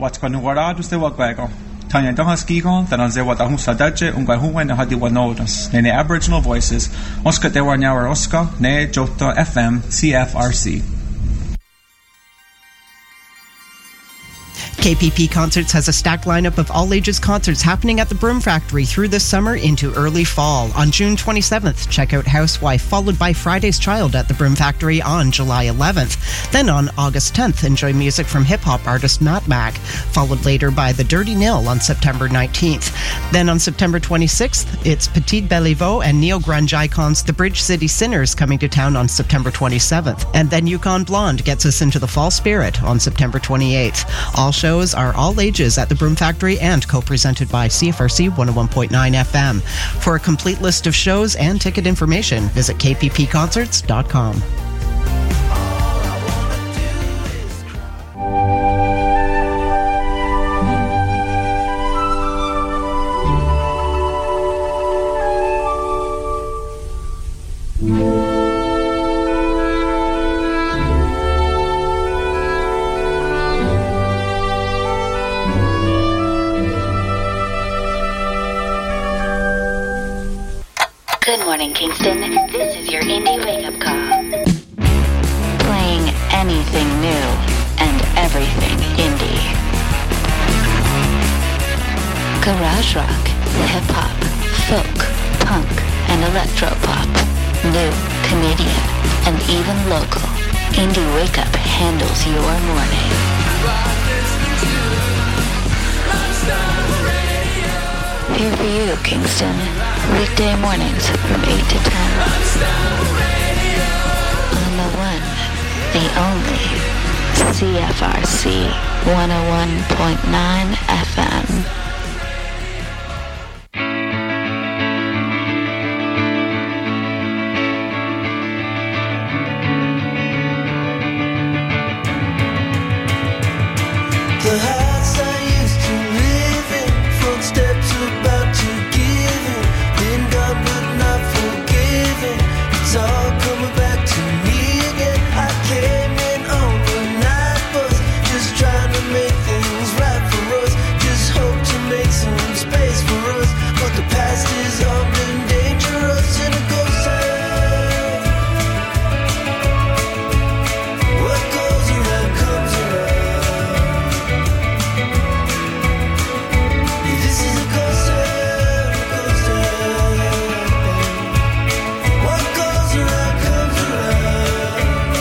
Watchkan nuarados de Wagwago. Tanya Dohaskigon, that on Zewa Dahusa Daje, Ungahuan, and Hadi Wanodas, Nene Aboriginal Voices, Oscar de Warnauer Oscar, Ne Jota FM, CFRC. KPP Concerts has a stacked lineup of all-ages concerts happening at the Broom Factory through this summer into early fall. On June 27th, check out Housewife, followed by Friday's Child at the Broom Factory on July 11th. Then on August 10th, enjoy music from hip-hop artist Matt Mac, followed later by The Dirty Nil on September 19th. Then on September 26th, it's Petite Beliveau and neo-grunge icons The Bridge City Sinners coming to town on September 27th. And then Yukon Blonde gets us into the fall spirit on September 28th. All shows are all ages at the Broom Factory and co-presented by CFRC 101.9 FM. For a complete list of shows and ticket information, visit kppconcerts.com. Good morning, Kingston. This is your indie wake-up call. Playing anything new and everything indie. Garage rock, hip-hop, folk, punk, and electro-pop. New, Canadian, and even local. Indie Wake-Up handles your morning. Here for you, Kingston. Weekday mornings from 8 to 10. On the one, the only, CFRC 101.9 FM. The house I used to live in, front steps about to give in, been gone but not forgiven, it's all coming back to me again. I came in on the night bus, just trying to make things right for us, just hope to make some space for us, but the past is armed and dangerous in a ghost town. What goes around comes around. This is a ghost town, ghost town. What goes around comes around.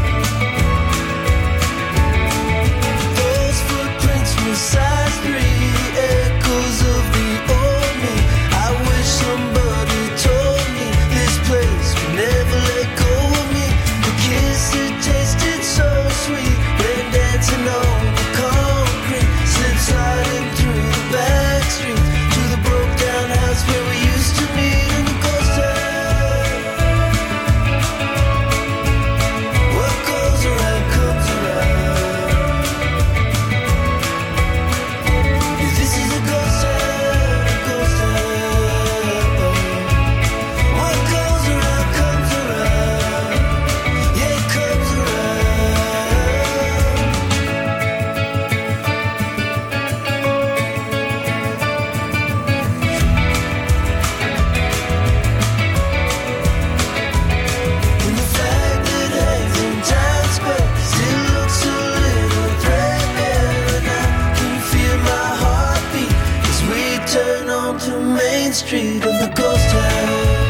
Those footprints were size 3, echoes of the old me. I wish somebody told me this place would never let go of me. The kiss, it tasted so sweet, rain dancing on the concrete, slip sliding through the back streets to the broke down house where we used to meet in the ghost town. What goes around comes around. This is a ghost town, ghost town. What goes around comes around. Yeah, it comes around. And the flag that hangs in Times Square still looks a little threadbare, and I can feel my heartbeat as we turn onto Main Street of the ghost town.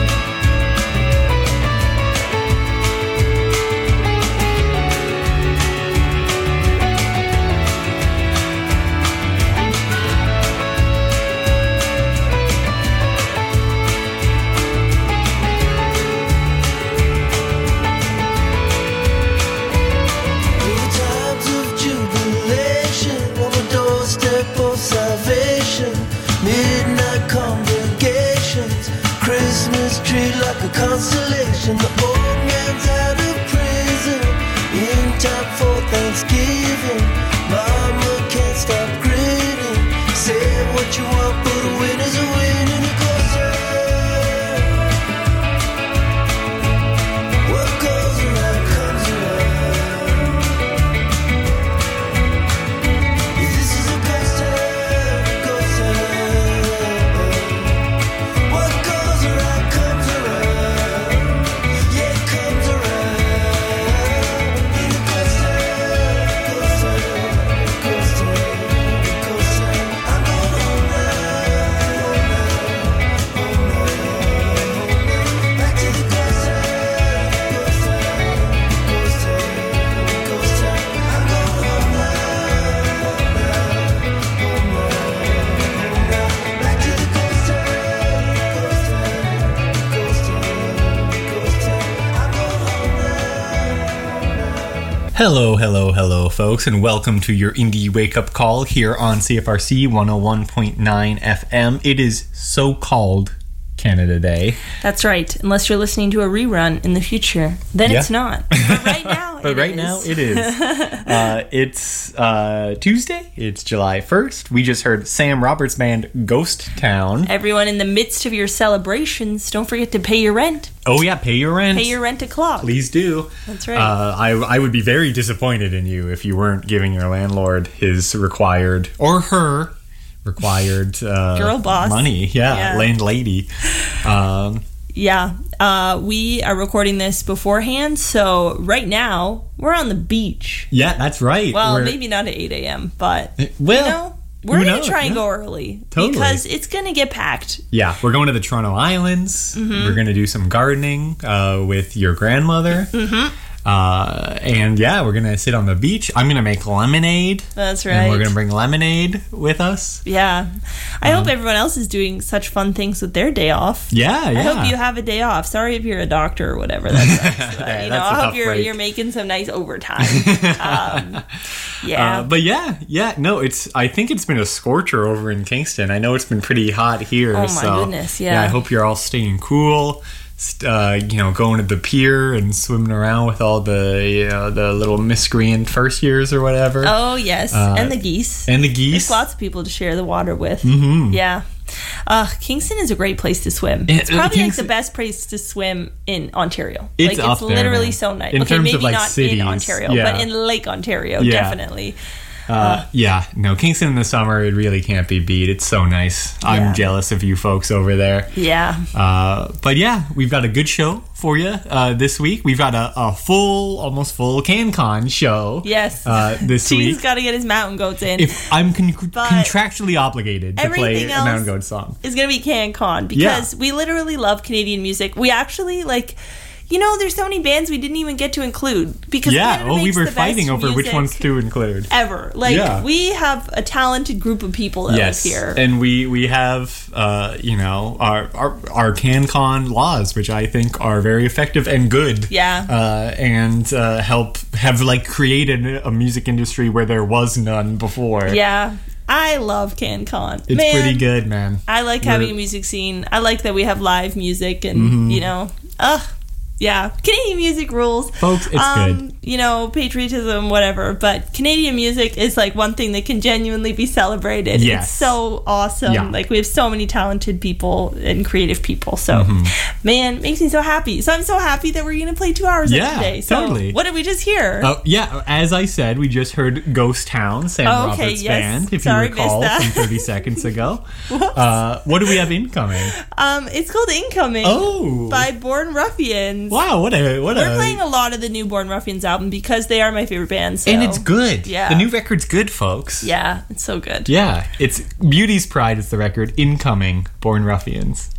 Times of jubilation on the doorstep of salvation, midnight congregations, Christmas tree like a constellation. The old man's out of prison, in time for Thanksgiving. Mama can't stop grinning, say what you want, but a win is a win in a ghost town. What goes around comes around. This is Hello, folks, and welcome to your Indie Wake Up Call here on CFRC 101.9 FM. It is so-called Canada Day. That's right, unless you're listening to a rerun in the future. Then it's not. But right now, it is. It's Tuesday. It's July 1st. We just heard Sam Roberts' band Ghost Town. Everyone in the midst of your celebrations, don't forget to pay your rent. Oh, yeah, pay your rent. Pay your rent o'clock. Please do. That's right. I would be very disappointed in you if you weren't giving your landlord his required, or her required girl boss money. Yeah. Landlady. We are recording this beforehand, so right now we're on the beach. Yeah, that's right. Well, maybe not at 8 a.m., but well, we're going to try and go early. Totally. Because it's going to get packed. Yeah, we're going to the Toronto Islands. Mm-hmm. We're going to do some gardening with your grandmother. Mm-hmm. And yeah, we're gonna sit on the beach. I'm gonna make lemonade. That's right. And we're gonna bring lemonade with us. Yeah. I hope everyone else is doing such fun things with their day off. Yeah. I hope you have a day off. Sorry if you're a doctor or whatever. I hope you're making some nice overtime. I think it's been a scorcher over in Kingston. I know it's been pretty hot here. Oh my goodness, yeah. I hope you're all staying cool. Going to the pier and swimming around with all the little miscreant first years or whatever. Oh yes, and the geese. There's lots of people to share the water with. Mm-hmm. Yeah. Kingston is a great place to swim. It's probably the best place to swim in Ontario. It's up there, literally man. so nice. In terms maybe of, like, not cities, in Ontario, but in Lake Ontario, definitely. Kingston in the summer, it really can't be beat. It's so nice. I'm jealous of you folks over there. Yeah. But yeah, we've got a good show for you this week. We've got a almost full CanCon show. Yes. This week. He's got to get his Mountain Goats in. If I'm contractually obligated to play a Mountain Goats song. It's going to be CanCon because we literally love Canadian music. We actually there's so many bands we didn't even get to include because we were fighting over which ones to include ever. We have a talented group of people that live here, and we have our CanCon laws, which I think are very effective and good. And have created a music industry where there was none before. Yeah. I love CanCon. It's pretty good, man. I like having a music scene. I like that we have live music and yeah, Canadian music rules. Folks, it's good. Patriotism, whatever. But Canadian music is one thing that can genuinely be celebrated. Yes. It's so awesome. Yeah. We have so many talented people and creative people. So, man, it makes me so happy. So I'm so happy that we're going to play 2 hours of today. So totally. What did we just hear? As I said, we just heard Ghost Town, Sam Roberts' band, if you recall, from 30 seconds ago. What do we have incoming? It's called Incoming by Born Ruffians. Wow, We're playing a lot of the new Born Ruffians album because they are my favorite band. So. And it's good. Yeah. The new record's good, folks. Yeah, it's so good. Yeah, it's Beauty's Pride is the record. Incoming, Born Ruffians.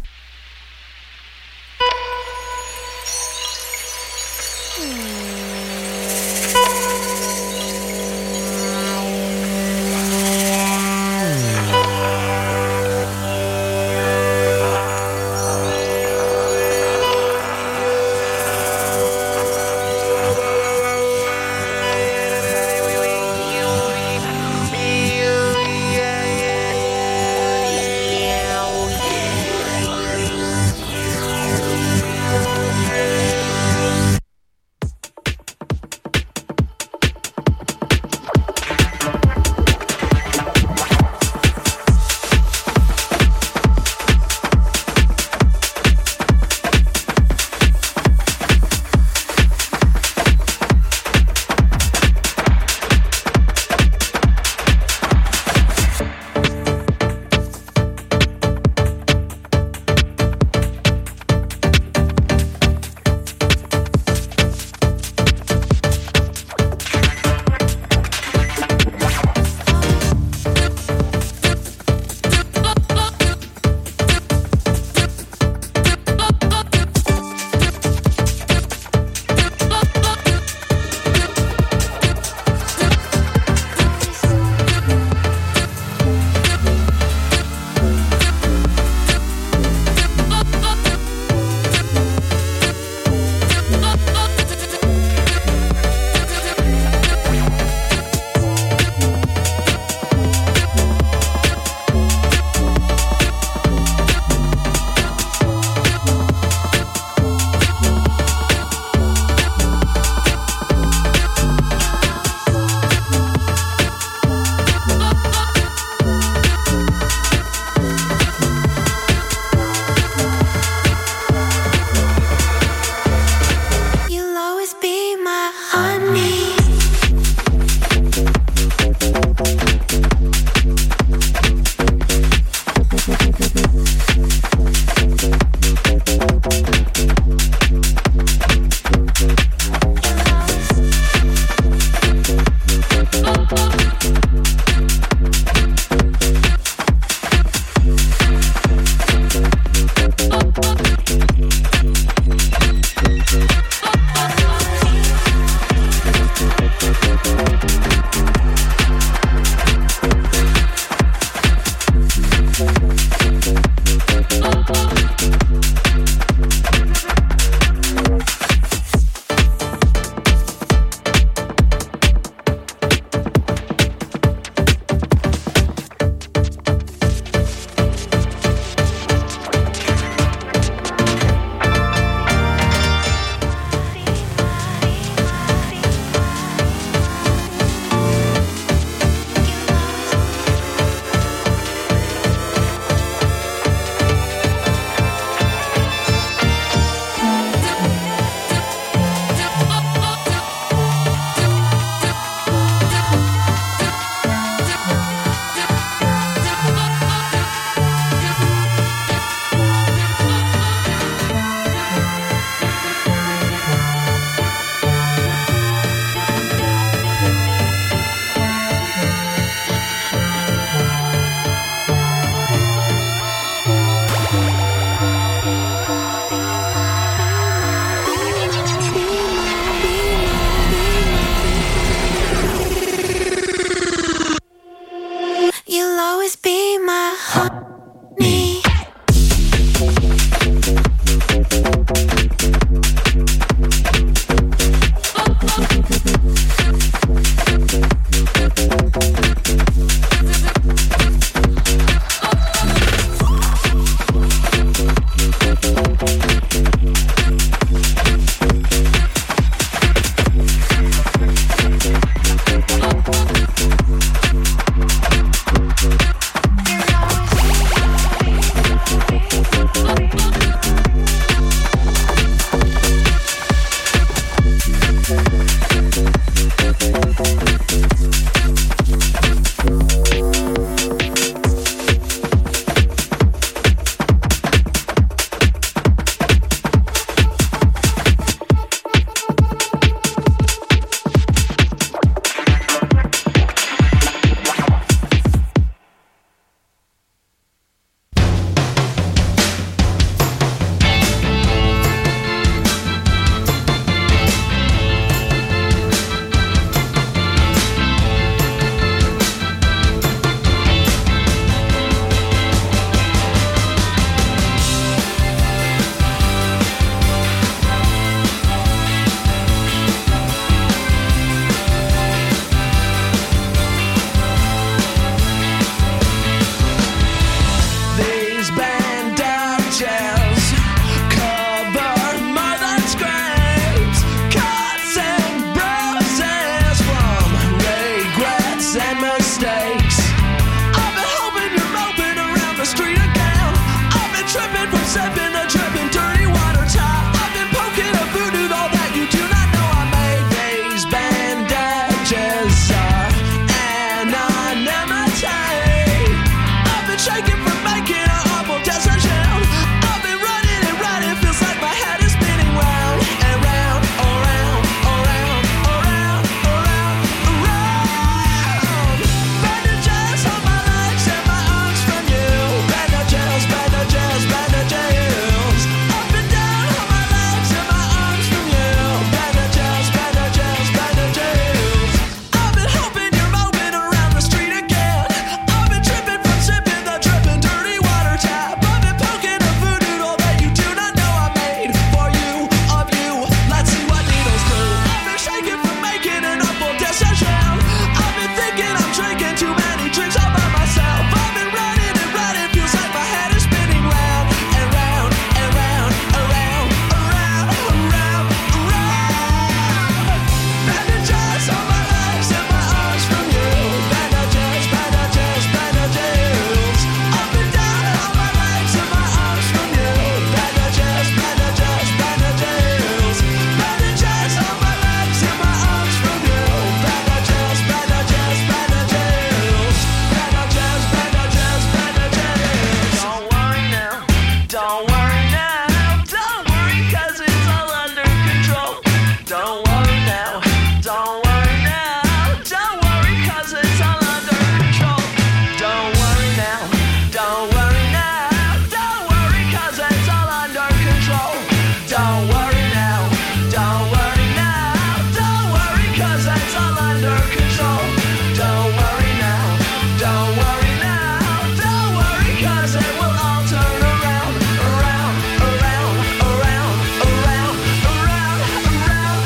'cause it's all under control. Don't worry now, don't worry now, don't worry 'cause it's all under control. Don't worry now, don't worry now, don't worry 'cause it's all under control. Don't worry now, don't worry now, don't worry 'cause it will all turn around, around, around, around, around, around, around,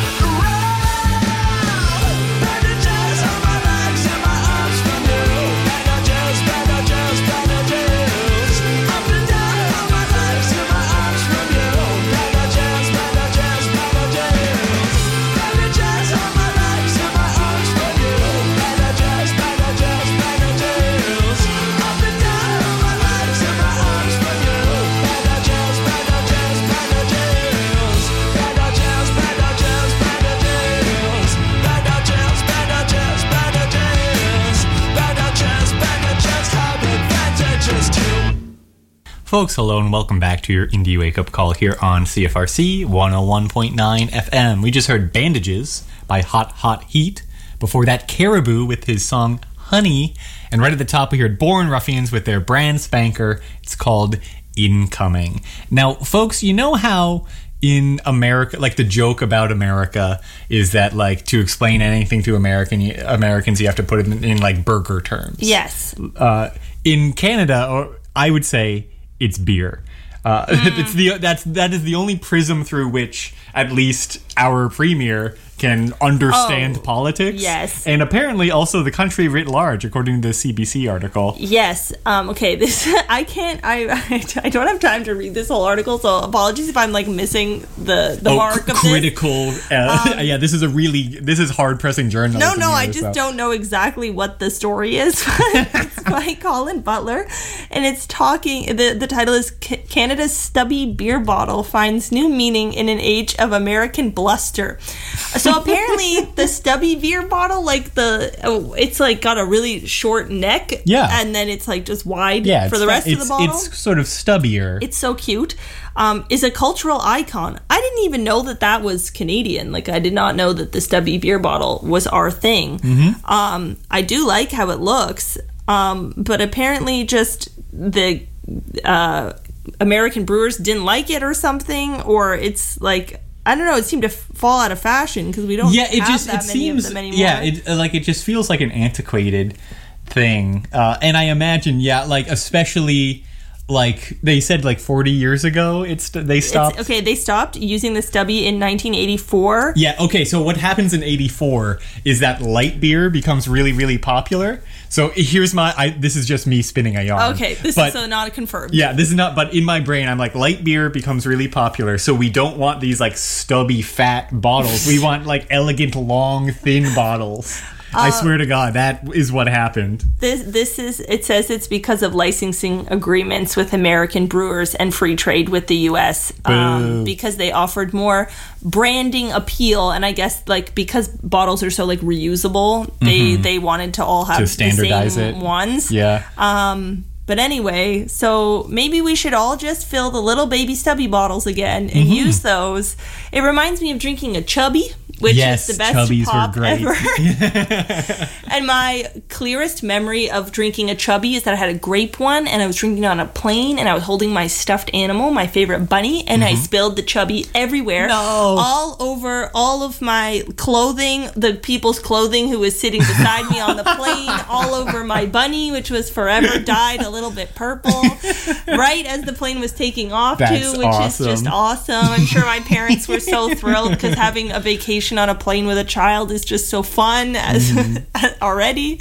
around. Bandages on my legs and my arms from you. Bandages, bandages, bandages. Up and down on my legs and my arms from you. Bandages, bandages, bandages. Bandages on my legs and my arms from you. Bandages, bandages, bandages. Up and down on my legs and my arms from you. Bandages, bandages, bandages. Bandages, bandages, bandages. Bandages, bandages, bandages. Bandages, bandages have advantages too. Folks, hello and welcome back to your Indie Wake Up Call here on CFRC 101.9 FM. We just heard Bandages by Hot Hot Heat. Before that, Caribou with his song Honey. And right at the top, we heard Born Ruffians with their brand spanker. It's called Incoming. Now, folks, you know how in America, like the joke about America is that, like, to explain anything to Americans, you have to put it in like burger terms. Yes. In Canada, or I would say it's beer. That is the only prism through which at least our premier can understand politics. Yes. And apparently also the country writ large, according to the CBC article. Yes. Okay. This I can't. I don't have time to read this whole article, so apologies if I'm like missing the mark of critical. Yeah, this is hard pressing journalism. No, I just don't know exactly what the story is. It's by Colin Butler, and it's talking. The title is Canada's Stubby Beer Bottle Finds New Meaning in an Age of American Bluster. So apparently the stubby beer bottle, like it's like got a really short neck, and then it's like just wide for the rest of the bottle. It's sort of stubbier. It's so cute. Is a cultural icon. I didn't even know that was Canadian. Like, I did not know that the stubby beer bottle was our thing. Mm-hmm. I do like how it looks, but apparently just the American brewers didn't like it or something, or it's like, I don't know, it seemed to fall out of fashion because we don't have that many of them anymore. Yeah, it just feels like an antiquated thing. And I imagine, like, especially, like, they said, like, 40 years ago, they stopped. They stopped using the stubby in 1984. Yeah, okay, so what happens in 84 is that light beer becomes really, really popular. So here's this is just me spinning a yarn. Okay, this is so not confirmed. Yeah, this is not, but in my brain, I'm like, light beer becomes really popular, so we don't want these, like, stubby, fat bottles. We want, like, elegant, long, thin bottles. I swear to God, that is what happened. It says it's because of licensing agreements with American brewers and free trade with the U.S. Because they offered more branding appeal, and I guess, like, because bottles are so, like, reusable, they wanted to all have standardize the same ones. Yeah. But anyway, so maybe we should all just fill the little baby stubby bottles again and use those. It reminds me of drinking a Chubby, which is the best Chubbies pop were great. ever. And my clearest memory of drinking a Chubby is that I had a grape one, and I was drinking it on a plane, and I was holding my stuffed animal, my favorite bunny, and I spilled the Chubby everywhere. No. All over all of my clothing, the people's clothing who was sitting beside me on the plane, all over my bunny, which was forever dyed a little bit purple, right as the plane was taking off, which is just awesome. I'm sure my parents were so thrilled because having a vacation on a plane with a child is just so fun already.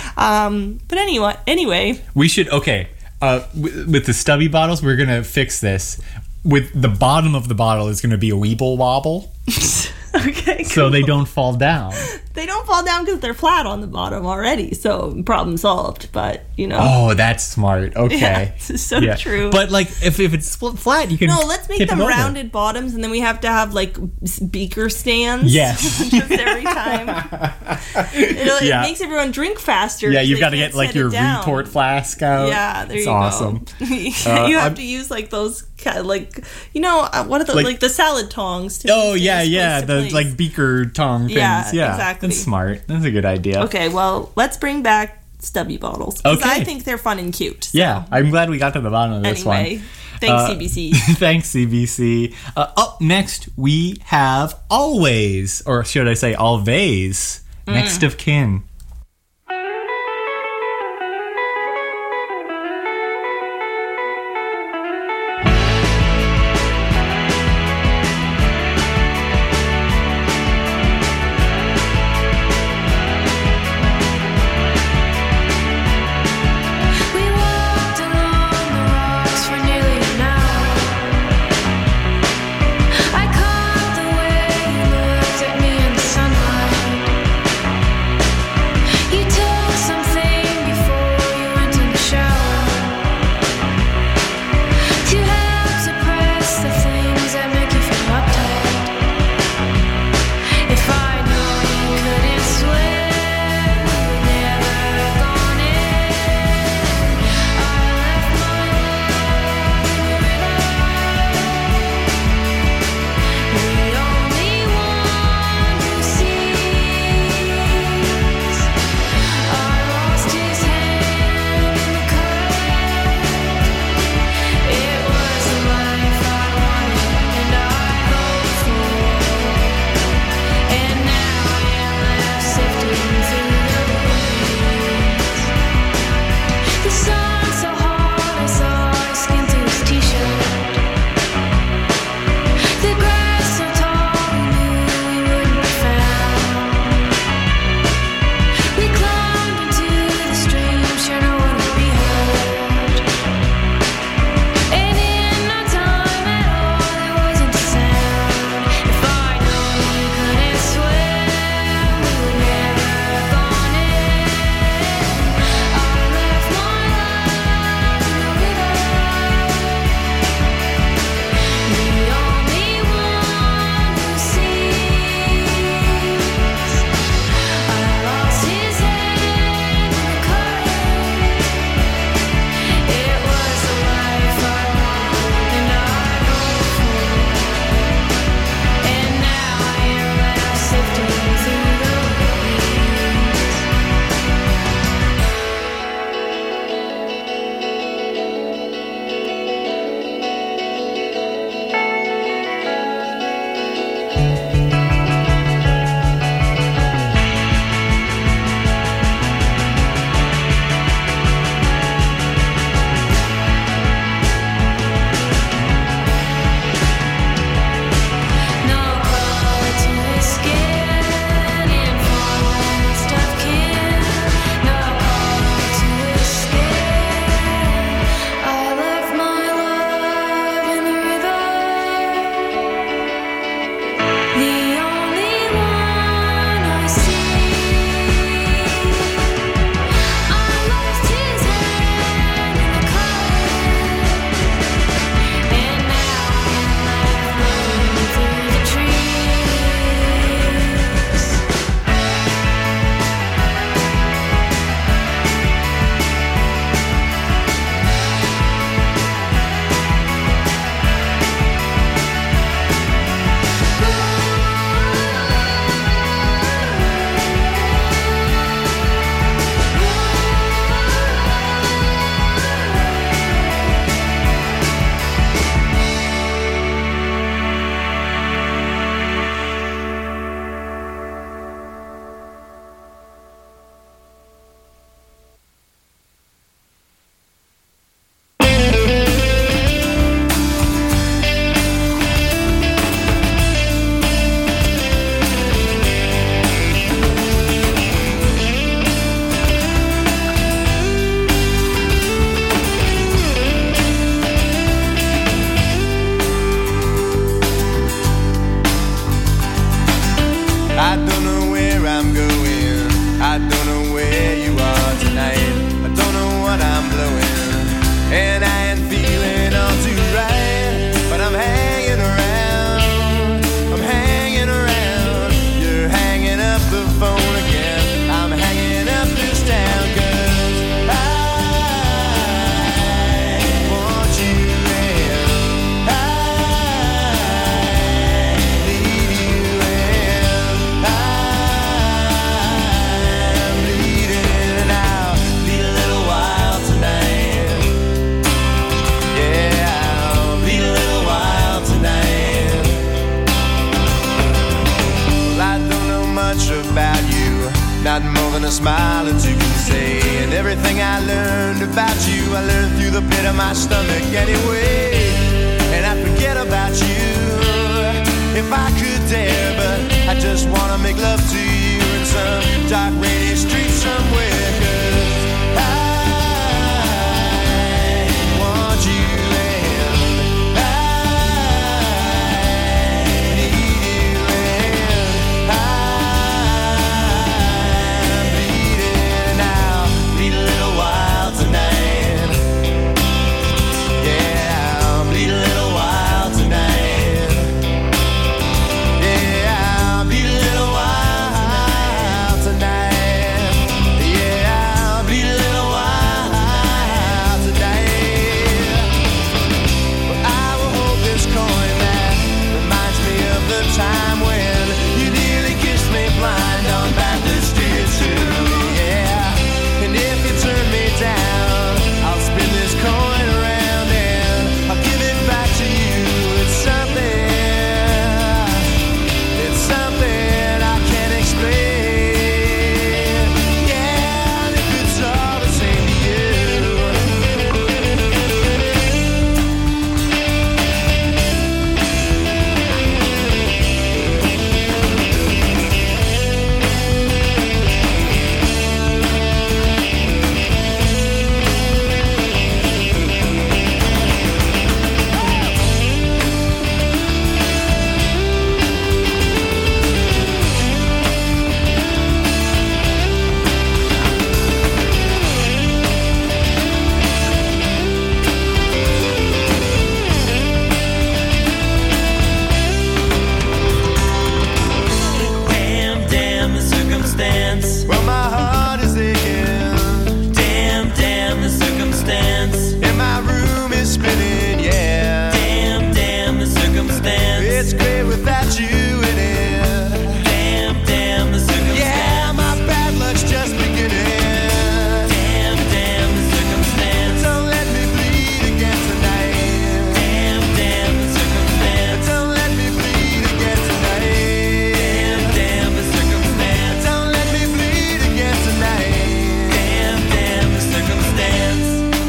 But anyway, we should with the stubby bottles, we're gonna fix this. With the bottom of the bottle is gonna be a Weeble Wobble. Okay, cool. So they don't fall down. They don't fall down because they're flat on the bottom already, so problem solved. But, you know. Oh, that's smart. Okay. Yeah, this is so true. But, like, if it's flat, you can let's make them rounded bottoms, and then we have to have, like, beaker stands. Yes. Just every time. It makes everyone drink faster. Yeah, you've got to get, like, your retort flask out. Yeah, there you go. Awesome. You have to use, like, those, like, you know, what are the, like the salad tongs. The like beaker tong things. Yeah, exactly. Exactly. That's smart. That's a good idea. Okay, well, let's bring back stubby bottles. Because Okay. I think they're fun and cute. So. Yeah, I'm glad we got to the bottom of this Anyway, one. thanks, CBC. Thanks, CBC. Up next, we have Always, or should I say Always, Next of Kin. We walked along the rocks for nearly an hour. I caught the way you looked at me in the sunlight. than a smile that you can say. And everything I learned about you, I learned through the pit of my stomach anyway. And I'd forget about you if I could dare, but I just wanna make love to you in some dark rainy street somewhere, 'cause I want you and I need you and I'm bleeding out. Bleed a little while tonight. Yeah, I'll bleed a little while tonight. Yeah, I'll bleed a little while tonight. Yeah, I'll bleed a little while tonight. But I will hold this coin that reminds me of the time when you nearly kissed me blind on Bathurst Street too. Yeah, and if you turn me down, I'll spin this coin around and I'll give it back to you. It's something I can't explain. Yeah, and if it's all the same to you. Damn the circumstance. Well, my heart is aching. Damn the circumstance. And my room is spinning, yeah. Damn the circumstance. It's great without you in it. Damn the circumstance. Yeah, my bad luck's just beginning. Damn the circumstance. Don't let me bleed again tonight. Damn the circumstance. Don't let me bleed again tonight. Damn the circumstance. Don't let me bleed again tonight. Damn the circumstance.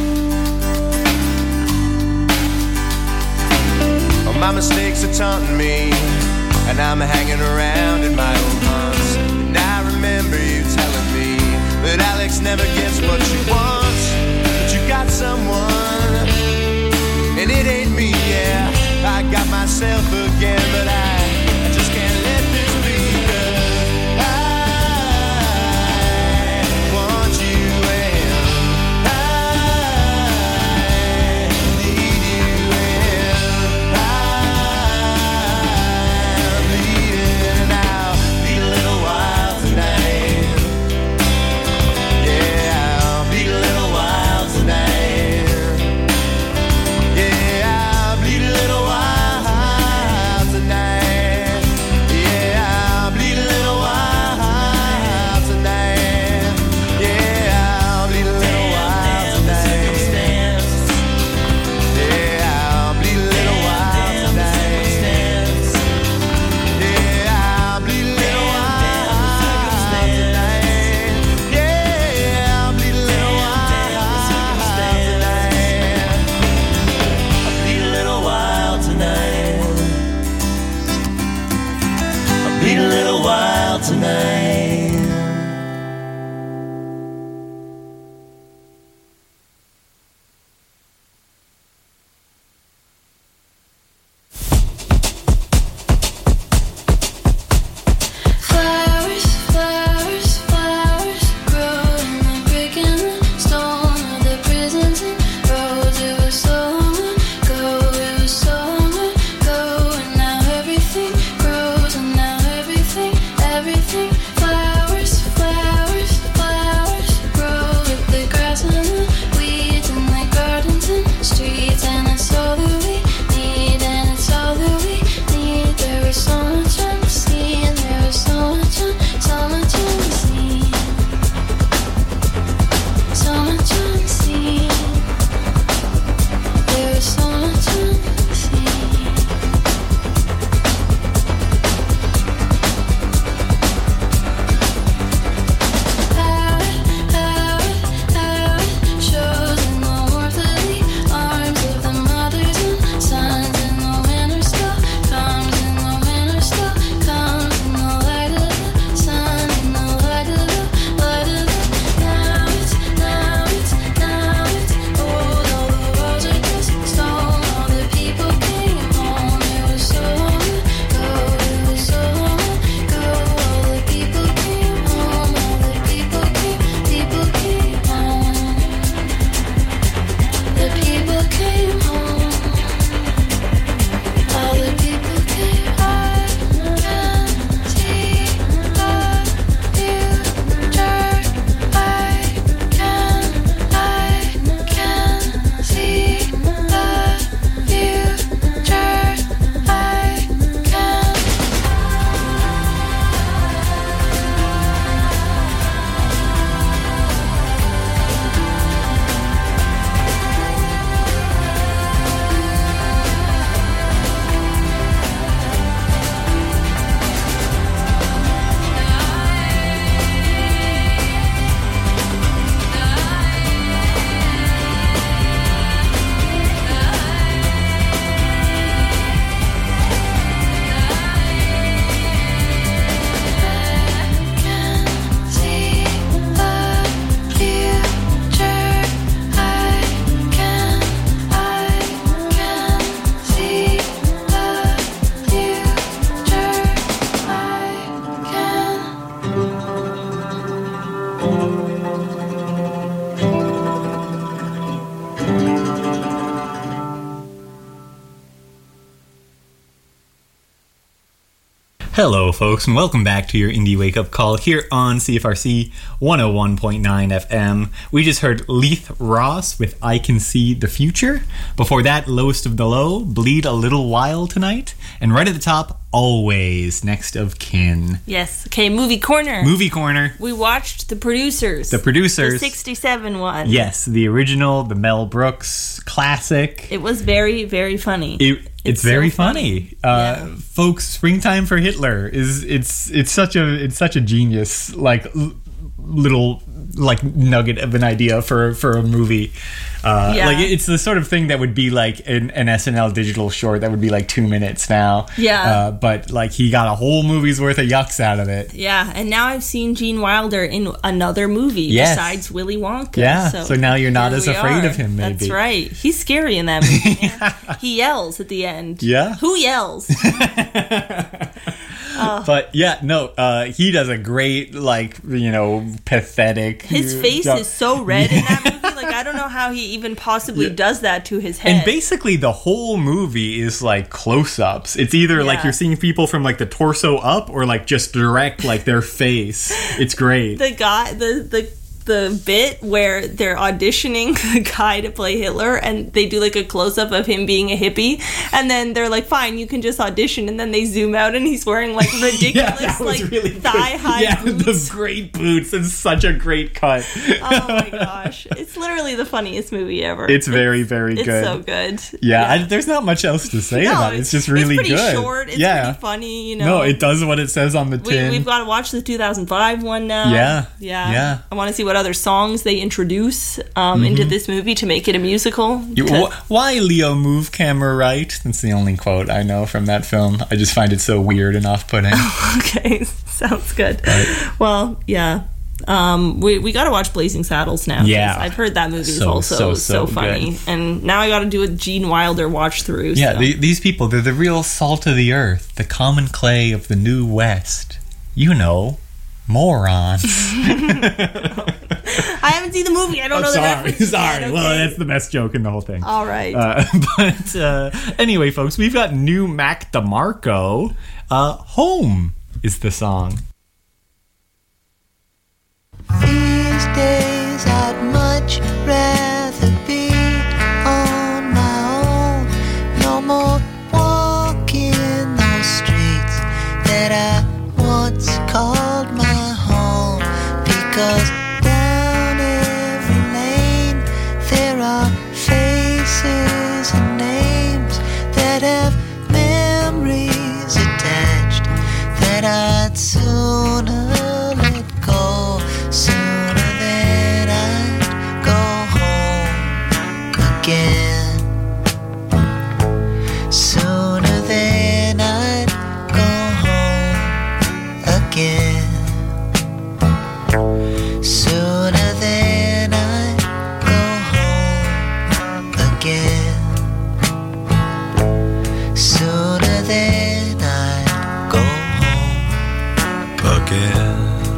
Oh, my mistakes are taunting me, and I'm hanging around in my own haunts. And I remember you telling me that Alex never gets what she wants, but you got someone, and it ain't me, yeah. I got myself again, but I just can't let this be, 'cause I want you and I need you and I'm bleeding out. Hello, folks, and welcome back to your Indie Wake Up Call here on CFRC 101.9 FM. We just heard Leith Ross with I Can See the Future. Before that, Lowest of the Low, Bleed a Little While Tonight. And right at the top, Always, next of kin. Yes. Okay, movie corner. Movie corner. We watched The Producers. The Producers. The 67 one. Yes, the original, the Mel Brooks classic. It was very, very funny. It's very so funny. Yeah. Folks, Springtime for Hitler it's such a genius little nugget of an idea for a movie. It's the sort of thing that would be like an SNL digital short that would be like 2 minutes now. Yeah. But he got a whole movie's worth of yucks out of it. Yeah, and now I've seen Gene Wilder in another movie besides Willy Wonka. Yeah, so now you're not as afraid of him, maybe. That's right. He's scary in that movie. Man. He yells at the end. Yeah. Who yells? But he does a great, pathetic. His face is so red in that movie. I don't know how he even possibly does that to his head. And basically, the whole movie is close-ups. It's either you're seeing people from the torso up, or just direct their face. It's great. The guy, the bit where they're auditioning the guy to play Hitler, and they do a close-up of him being a hippie, and then they're like, fine, you can just audition, and then they zoom out and he's wearing ridiculous really thigh-high boots. The great boots. It's such a great cut. Oh my gosh, it's literally the funniest movie ever. It's very, very good. It's so good. Yeah. There's not much else to say about it. It's just really it's pretty good. Short. It's pretty funny. No, it does what it says on the tin. We've got to watch the 2005 one now. Yeah. I want to see what other songs they introduce into this movie to make it a musical. Why, Leo, move camera right? That's the only quote I know from that film. I just find it so weird and off-putting. Okay, sounds good. Right. Well, yeah. We got to watch Blazing Saddles now. Yeah. I've heard that movie is also so funny. Good. And now I got to do a Gene Wilder watch through. Yeah, so. These people, they're the real salt of the earth, the common clay of the New West. Morons. I haven't seen the movie. I don't know the reference. Sorry. Okay. Well, that's the best joke in the whole thing. All right. Anyway, folks, we've got new Mac DeMarco. Home is the song. These days I'd much rather be on my own. No more walking those streets that I once called my home. Because down every lane there are faces and names that have memories attached that I'd sooner let go. Sooner than I'd go home again. Sooner than I'd go home again. Sooner than I'd go home again. Sooner than I'd go home again.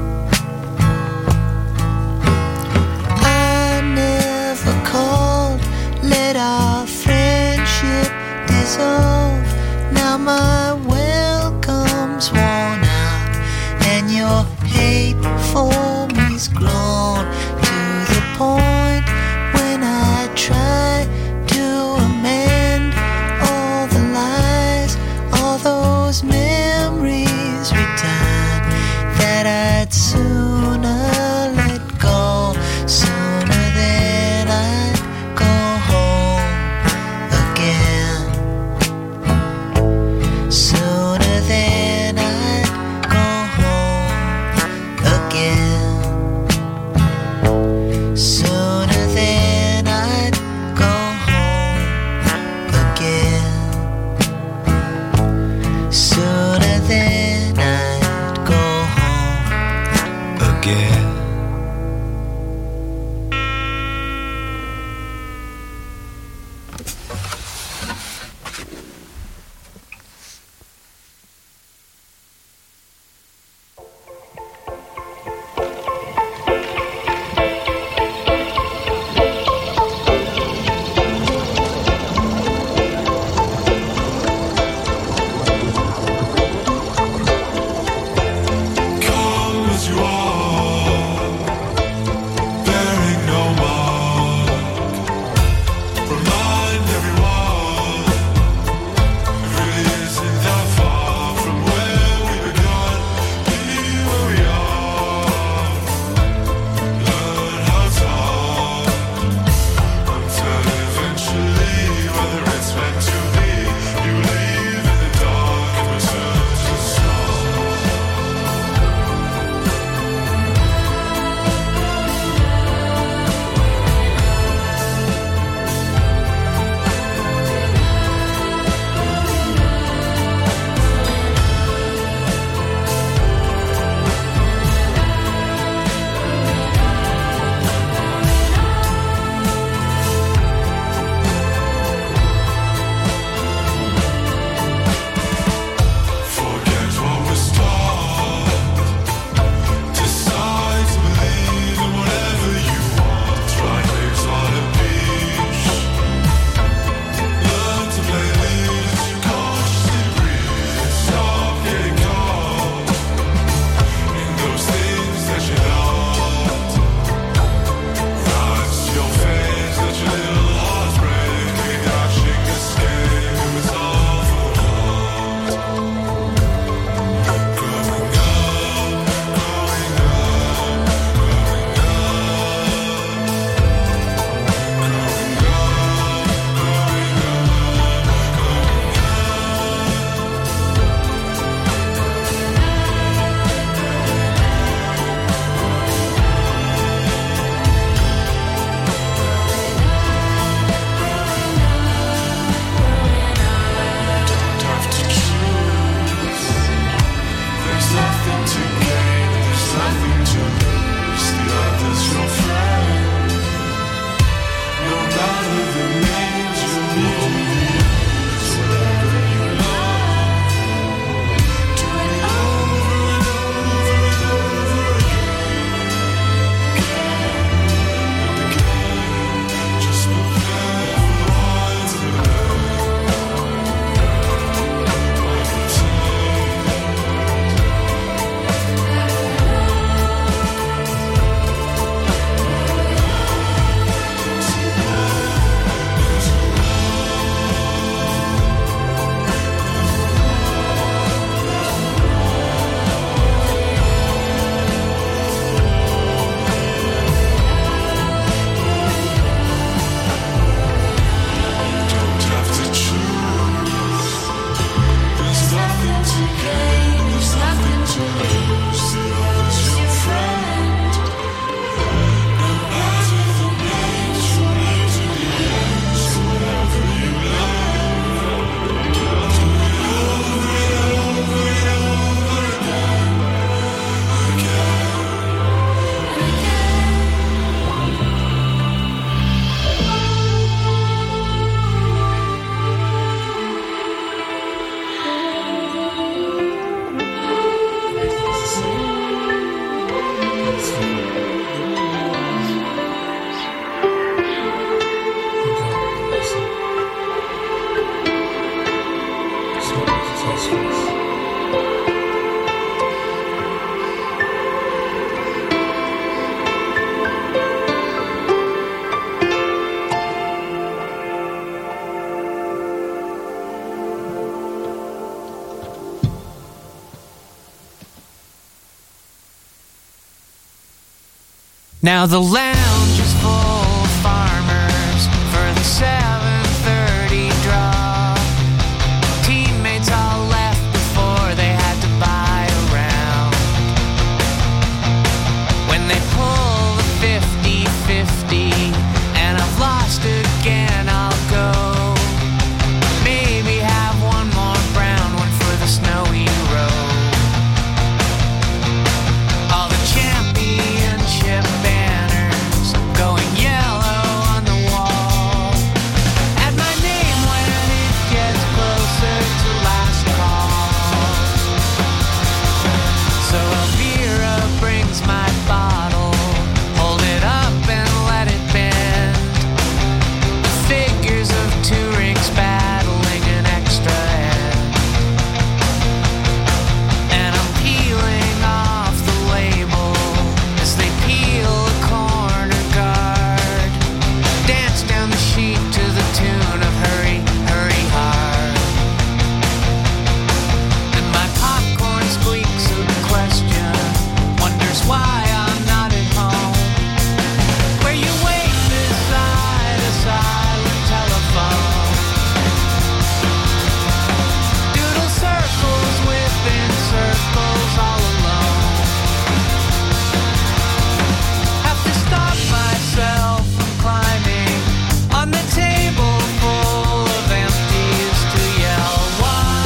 Let our friendship dissolve. Now my welcome's worn out, and your hate for me's grown to the point when I try to amend all the lies, all those memories return that I'd sooner let go. Sooner than I'd go home again. Sooner than I'd go home again. Sooner Now the lounge is full of farmers for the 7:30 draw. Teammates all left before they had to buy a round. When they pull the 50-50 and I've lost again, I'll go. Maybe have one more brown one for the snowy road. All the championship banners going yellow on the wall. Add my name when it gets closer to last call. So Elvira brings my bottle, hold it up and let it bend. The figures of two rings battling an extra end. And I'm peeling off the label as they peel a corner guard. Dance down the sheet to the tune of Hurry, Hurry Hard. And my popcorn squeaks a question, wonders why I'm not at home. Where you wait beside a silent telephone. Doodle circles within circles all alone. Have to stop myself from climbing on the table full of empties to yell, why?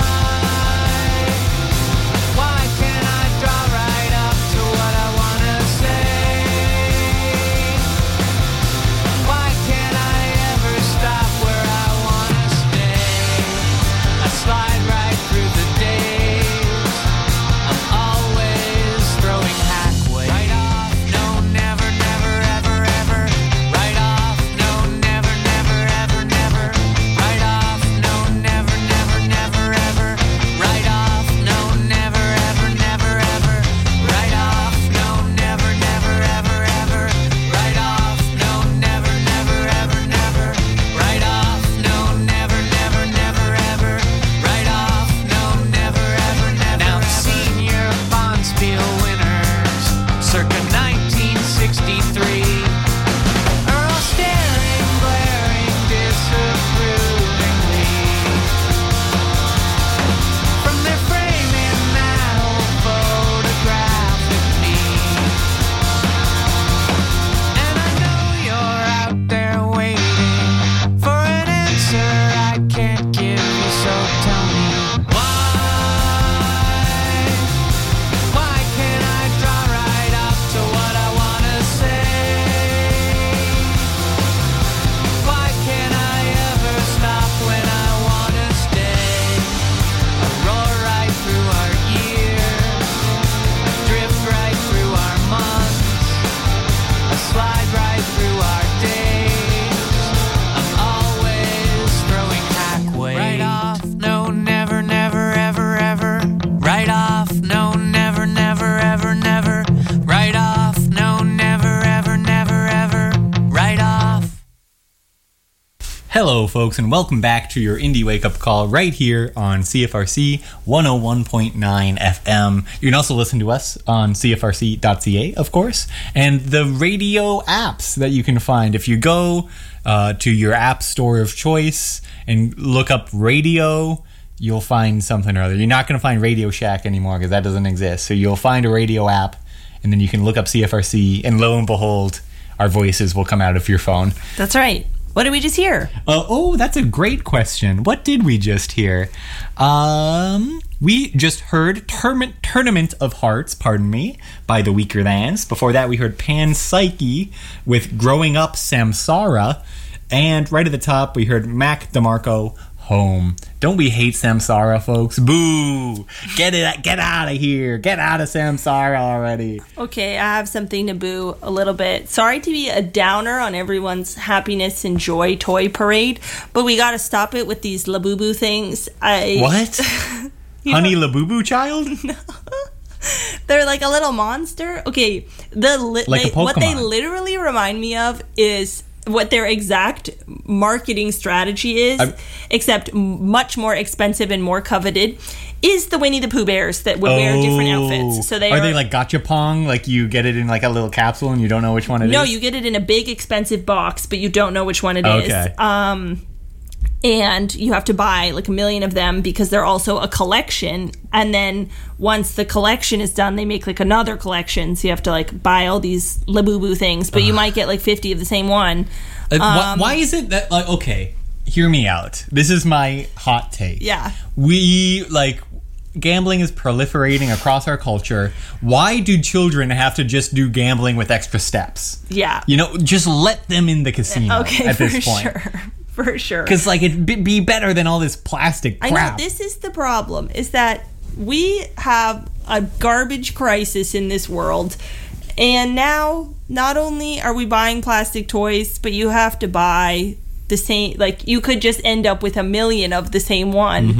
Why can't I draw right up to what I wanna say? Why can't I ever stop where I wanna stay? I slide right through the days. I'm always throwing hackway. Right off, no, never, never, ever, ever. Right off, no, never, never, ever, never. Right off, no, never, never, never, ever. Right off, no, never, ever, never, ever. Right off, no, never, never, ever, ever. Right off, no, never, never, ever, never. Right off, no, never, never, never, ever. Right off, no, never, ever, never. Now the senior Bonspiel winners, circa 1963, are all staring, glaring disapprovingly from their frame in that old photographic me. And I know you're out there waiting for an answer I can't give you, so tell me why? Why can't I draw right up to what I wanna say? Why can't I ever stop when I wanna stay? I roar right through our years, I drift right through our months, I slide right through our days. I'm always throwing hackway. Right off, no, never, never, ever, ever. Right off, no, never, never, ever, never. Right off, no, never, ever, never, ever. Right off. Hello, folks, and welcome back to your Indie Wake Up Call right here on CFRC 101.9 FM. You can also listen to us on CFRC.ca, of course, and the radio apps that you can find. If you go to your app store of choice and look up radio, you'll find something or other. You're not going to find Radio Shack anymore because that doesn't exist. So you'll find a radio app, and then you can look up CFRC, and lo and behold, our voices will come out of your phone. That's right. What did we just hear? Oh, that's a great question. What did we just hear? We just heard Tournament of Hearts, pardon me, by the Weaker Thans. Before that, we heard Pan Psyche with Growing Up Samsara. And right at the top, we heard Mac DeMarco, Home. Don't we hate Samsara, folks? Boo! Get out of here. Get out of Samsara already. Okay, I have something to boo a little bit. Sorry to be a downer on everyone's happiness and joy toy parade, but we gotta stop it with these Labubu things. What? Honey Labubu child? No. They're like a little monster. Okay, Like a Pokemon. what they literally remind me of is what their exact marketing strategy is, except much more expensive and more coveted, is the Winnie the Pooh bears that would wear different outfits. So are they like Gachapong? Like you get it in like a little capsule and you don't know which one it is? No, you get it in a big expensive box, but you don't know which one it is. And you have to buy like 1 million of them because they're also a collection. And then once the collection is done, they make like another collection. So you have to like buy all these Labubu things, but you might get like 50 of the same one. Why is it that, like, okay, hear me out. This is my hot take. Yeah. We, like, gambling is proliferating across our culture. Why do children have to just do gambling with extra steps? Yeah. You know, just let them in the casino at this point. Sure. For sure. Because, like, it'd be better than all this plastic crap. I know, this is the problem, is that we have a garbage crisis in this world. And now, not only are we buying plastic toys, but you have to buy the same, like, you could just end up with 1 million of the same one.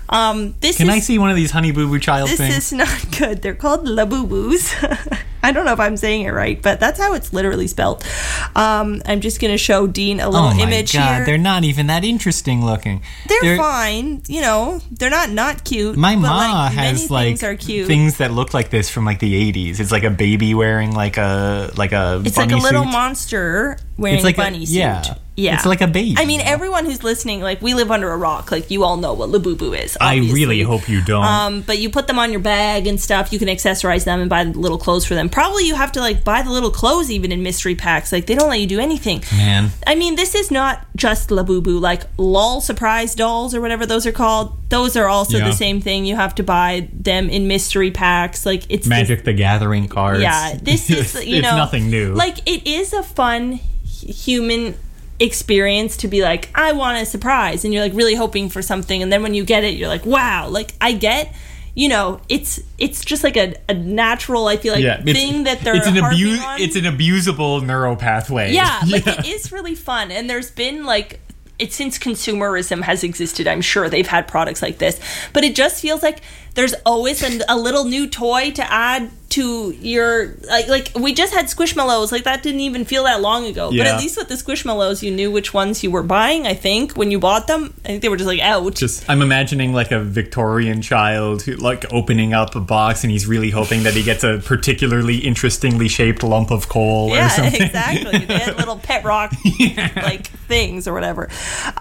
Can I see one of these Honey Boo Boo Child things? This is not good. They're called Labubu's. I don't know if I'm saying it right, but that's how it's literally spelled. I'm just going to show Dean a little image here. Oh my God, they're not even that interesting looking. They're fine. You know, they're not cute. My but ma has like things are cute. Things that look like this from like the 80s. It's like a baby wearing like a It's bunny like a little suit. monster wearing a bunny suit. Yeah. It's like a baby. I mean, everyone who's listening, like, we live under a rock. Like, you all know what Labubu is, obviously. I really hope you don't. But you put them on your bag and stuff. You can accessorize them and buy little clothes for them. Probably you have to, like, buy the little clothes even in mystery packs. Like, they don't let you do anything. Man. I mean, this is not just Labubu. Like, LOL surprise dolls or whatever those are called. Those are also the same thing. You have to buy them in mystery packs. Like, it's Magic the Gathering cards. Yeah. This is, you know. It's nothing new. Like, it is a fun human experience to be like, I want a surprise, and you're like really hoping for something, and then when you get it, you're like, wow. Like, I get, you know, it's just like a natural, I feel like, thing that they're harping on. It's an abusable neuro pathway. Yeah, like it is really fun, and there's been like, since consumerism has existed, I'm sure they've had products like this, but it just feels like there's always a little new toy to add to your, like we just had Squishmallows, like that didn't even feel that long ago, but at least with the Squishmallows you knew which ones you were buying. I think when you bought them, I think they were just like out. I'm imagining like a Victorian child who, like, opening up a box and he's really hoping that he gets a particularly interestingly shaped lump of coal or something. Yeah, exactly. They had little pet rock like things or whatever.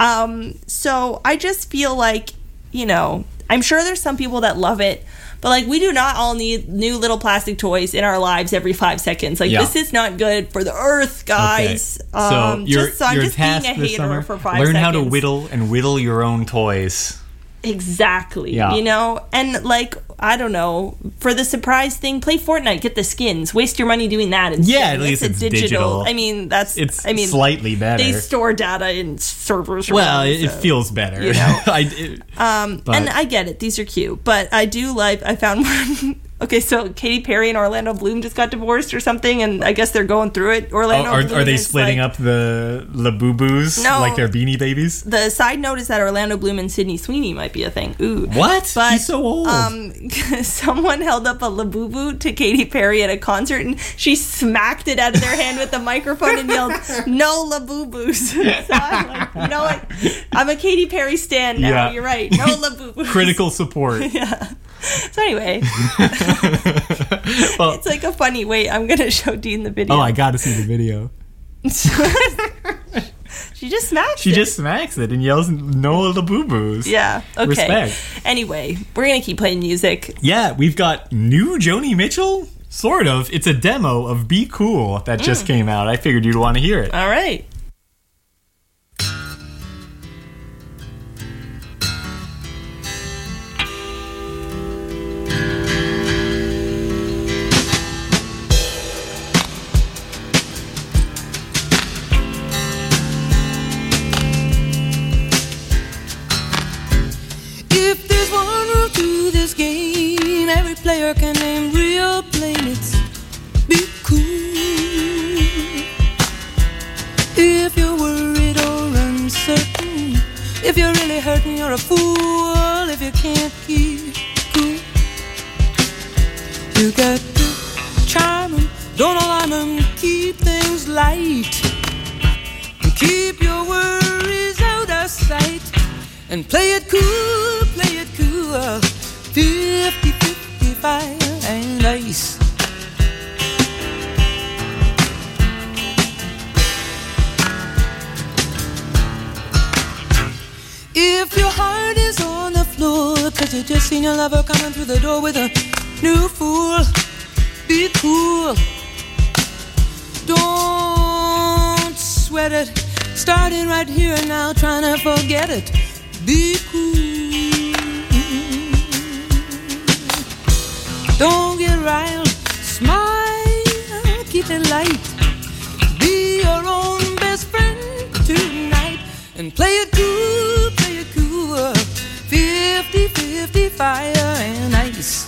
So I just feel like, you know, I'm sure there's some people that love it, but like, we do not all need new little plastic toys in our lives every 5 seconds. Like, this is not good for the earth, guys. Okay. So I'm just being a hater summer, for 5 seconds. Learn how to whittle your own toys. Exactly. You know, and like, I don't know, for the surprise thing, play Fortnite, get the skins, waste your money doing that instead. At least it's digital. I mean, it's slightly better. They store data in servers. Well, it feels better. You know? And I get it. These are cute, but I do like, I found one. Okay, so Katy Perry and Orlando Bloom just got divorced or something, and I guess they're going through it. Bloom are they splitting up the Labubus like they're Beanie Babies? The side note is that Orlando Bloom and Sydney Sweeney might be a thing. Ooh. What? But, he's so old. Someone held up a Labubu to Katy Perry at a concert, and she smacked it out of their hand with the microphone and yelled, "No Labubus." So I'm like, you know what? I'm a Katy Perry stan now. Yeah. You're right. No Labubus. Critical support. Yeah. So anyway, it's like a funny. Wait, I'm gonna show Dean the video. Oh, I gotta see the video. She just smacks it. She just smacks it and yells, "No Labubus." Yeah. Okay. Respect. Anyway, we're gonna keep playing music. Yeah, we've got new Joni Mitchell. Sort of. It's a demo of "Be Cool" that just came out. I figured you'd want to hear it. All right. Player can name real planets. Be cool. If you're worried or uncertain, if you're really hurting, you're a fool. If you can't keep cool, you got to charm 'em, don't alarm 'em, keep things light. Keep your worries out of sight and play it cool, play it cool. 50-50 fire and ice. If your heart is on the floor, cause you just seen your lover coming through the door with a new fool, be cool. Don't sweat it, starting right here and now, trying to forget it. Be cool. Don't get riled, smile, keep it light. Be your own best friend tonight and play it cool, play it cool. 50-50 fire and ice.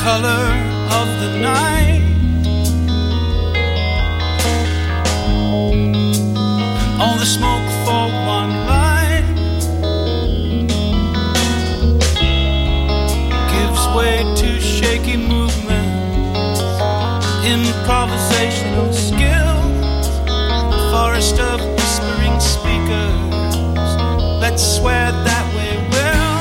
color of the night. All the smoke for one light gives way to shaky movements, improvisational skills, a forest of whispering speakers. Let's swear that we will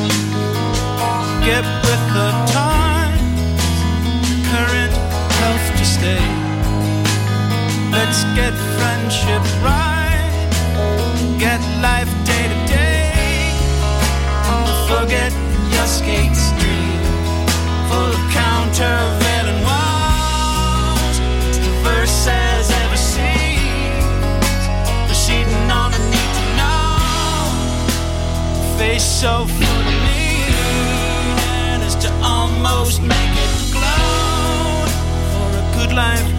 get with the times, current health to stay. Let's get friendship right, get life day to day. Forget your skate street, full of countervailing walls, diverse as ever seen, proceeding on a need to know, face so full of need, and as to almost make it glow, for a good life